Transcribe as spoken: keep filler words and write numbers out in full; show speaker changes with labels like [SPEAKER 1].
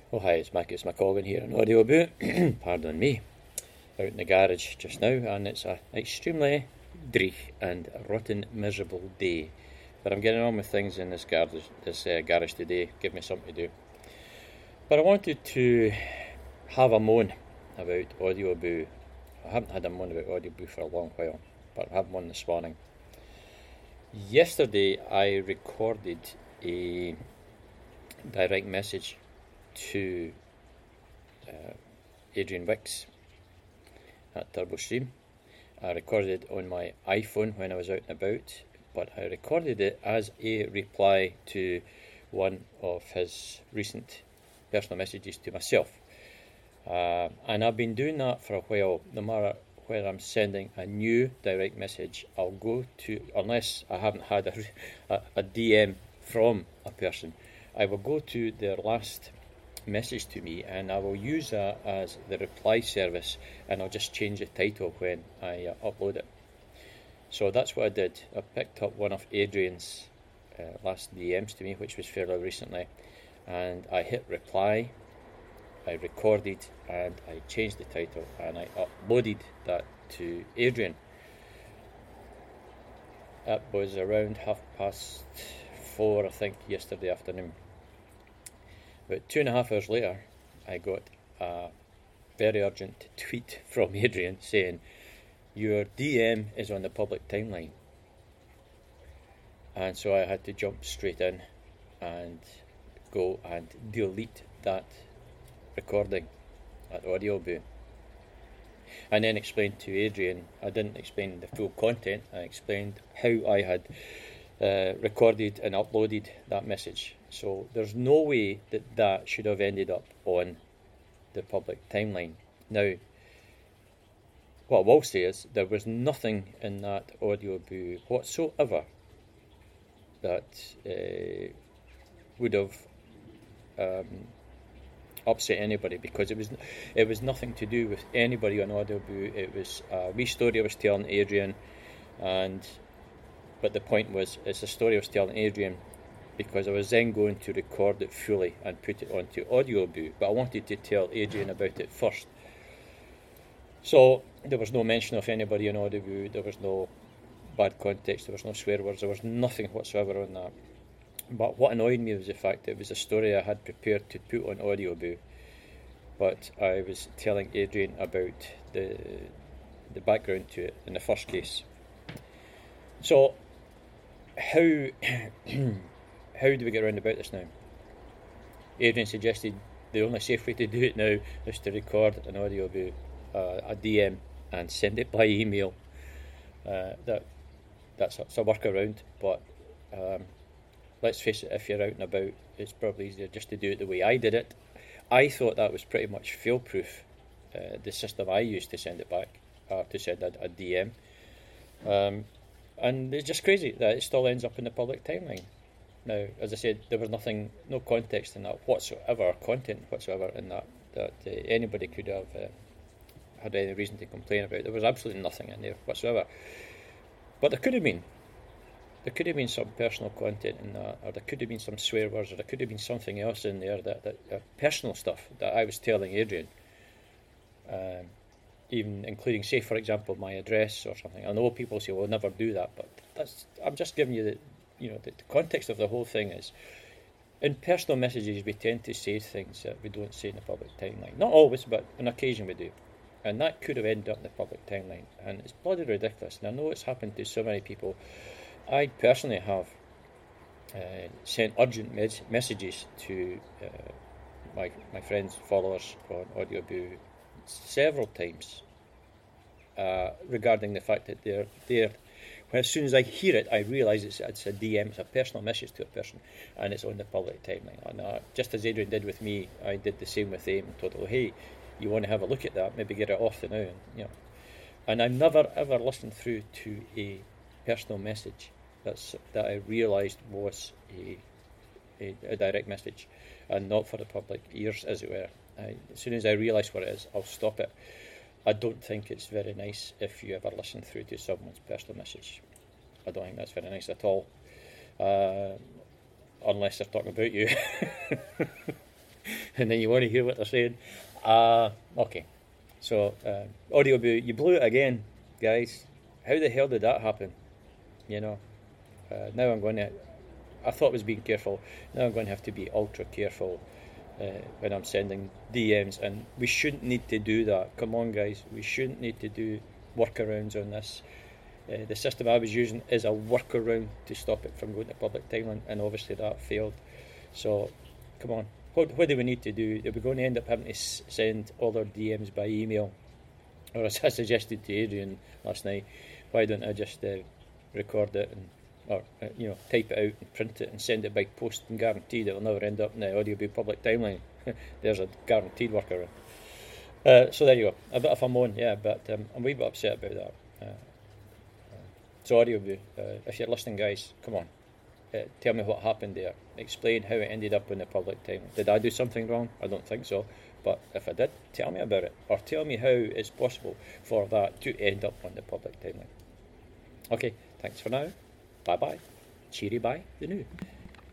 [SPEAKER 1] Oh hi, it's Mac, it's McColgan here on Audio Boot. Pardon me. Out in the garage just now, and it's an extremely dreich and rotten, miserable day. But I'm getting on with things in this garage, this uh, garage today. Give me something to do. But I wanted to have a moan about Audio Boot. I haven't had a moan about Audio Boot for a long while, but I have one this morning. Yesterday I recorded a direct message to uh, Adrian Wicks at TurboStream. I recorded it on my iPhone when I was out and about, but I recorded it as a reply to one of his recent personal messages to myself. Uh, and I've been doing that for a while. No matter where I'm sending a new direct message, I'll go to, unless I haven't had a, a, a D M from a person, I will go to their last message to me and I will use that as the reply service, and I'll just change the title when I uh, upload it. So that's what I did. I picked up one of Adrian's uh, last D Ms to me, which was fairly recently, and I hit reply, I recorded, and I changed the title, and I uploaded that to Adrian. That was around half past four, I think, yesterday afternoon. About two and a half hours later, I got a very urgent tweet from Adrian saying, "Your D M is on the public timeline." And so I had to jump straight in and go and delete that recording at Audio Boot. And then explained to Adrian, I didn't explain the full content, I explained how I had uh, recorded and uploaded that message. So there's no way that that should have ended up on the public timeline. Now, what I will say is there was nothing in that Audio Boot whatsoever that uh, would have um, upset anybody, because it was it was nothing to do with anybody on Audio Boot. It was a wee story I was telling Adrian, and but the point was, it's a story I was telling Adrian because I was then going to record it fully and put it onto Audio Boot, but I wanted to tell Adrian about it first. So there was no mention of anybody on Audio Boot, there was no bad context, there was no swear words, there was nothing whatsoever on that. But what annoyed me was the fact that it was a story I had prepared to put on Audio Boot, but I was telling Adrian about the the background to it in the first case. So how how do we get around about this now? Adrian suggested the only safe way to do it now is to record an Audio Boot, uh, a D M, and send it by email. Uh, that that's a, it's a workaround, but um, let's face it, if you're out and about, it's probably easier just to do it the way I did it. I thought that was pretty much fail-proof, uh, the system I used to send it back, or to send a, a D M. Um, and it's just crazy that it still ends up in the public timeline. Now, as I said, there was nothing, no context in that whatsoever, content whatsoever in that, that uh, anybody could have uh, had any reason to complain about. There was absolutely nothing in there whatsoever. But there could have been. There could have been some personal content in that, or there could have been some swear words, or there could have been something else in there, that, that uh, personal stuff that I was telling Adrian. Um, even including, say, for example, my address or something. I know people say, "Well, never do that," but that's, I'm just giving you the, you know, the, the context of the whole thing is, in personal messages we tend to say things that we don't say in the public timeline. Not always, but on occasion we do. And that could have ended up in the public timeline, and it's bloody ridiculous. And I know it's happened to so many people. I personally have uh, sent urgent mes- messages to uh, my my friends, followers on Audio Boot several times uh, regarding the fact that they're there. Well, as soon as I hear it, I realise it's, it's a D M, it's a personal message to a person, and it's on the public timeline. And uh, just as Adrian did with me, I did the same with him and told him, "Hey, you want to have a look at that? Maybe get it off the now." And, you know, and I never ever listened through to a personal message that's that I realised was a, a a direct message, and not for the public ears, as it were. I, as soon as I realise what it is, I'll stop it. I don't think it's very nice if you ever listen through to someone's personal message. I don't think that's very nice at all. Uh, unless they're talking about you. and then you want to hear what they're saying. Uh, okay, so uh, Audioboo, you blew it again, guys. How the hell did that happen? You know, uh, now I'm going to, I thought I was being careful, now I'm going to have to be ultra careful uh, when I'm sending D Ms, and we shouldn't need to do that. Come on, guys, we shouldn't need to do workarounds on this. Uh, the system I was using is a workaround to stop it from going to public timeline, and obviously that failed. So, come on, what, what do we need to do? Are we going to end up having to s- send all our D Ms by email? Or as I suggested to Adrian last night, why don't I just uh, record it and, or uh, you know, type it out and print it and send it by post and guarantee that it'll never end up in the Audioboo public timeline? There's a guaranteed workaround. Uh, so there you go. A bit of a moan, yeah, but um, I'm a wee bit upset about that. Uh, So Audioboo, uh, if you're listening, guys, come on, uh, tell me what happened there. Explain how it ended up in the public timeline. Did I do something wrong? I don't think so. But if I did, tell me about it, or tell me how it's possible for that to end up on the public timeline. Okay, thanks for now. Bye bye. Cheery bye. The new.